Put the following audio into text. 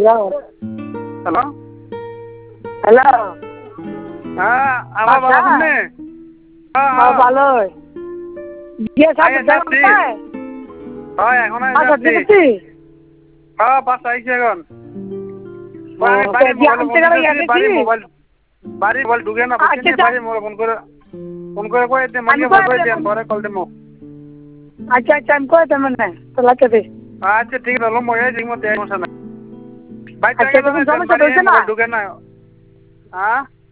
hello hello হ্যাঁ আমার ভালো আছেন ভালো বিয়ে সাথে হয় এখন হ্যাঁ বাস আইছি এখন বাড়ি মোবাইল ঢুকে না বুঝছি বাড়ি মোবাইল ফোন করে কয়ে দে মালিকে ফোন করে দেন পরে কল দেবো আচ্ছা আচ্ছা আমি কয়ে দেব না তো লাগে দে আচ্ছা ঠিক আছে মই এই সমস্যা নাই বাইরে সমস্যা হইছে না ঢুকে না হ্যাঁ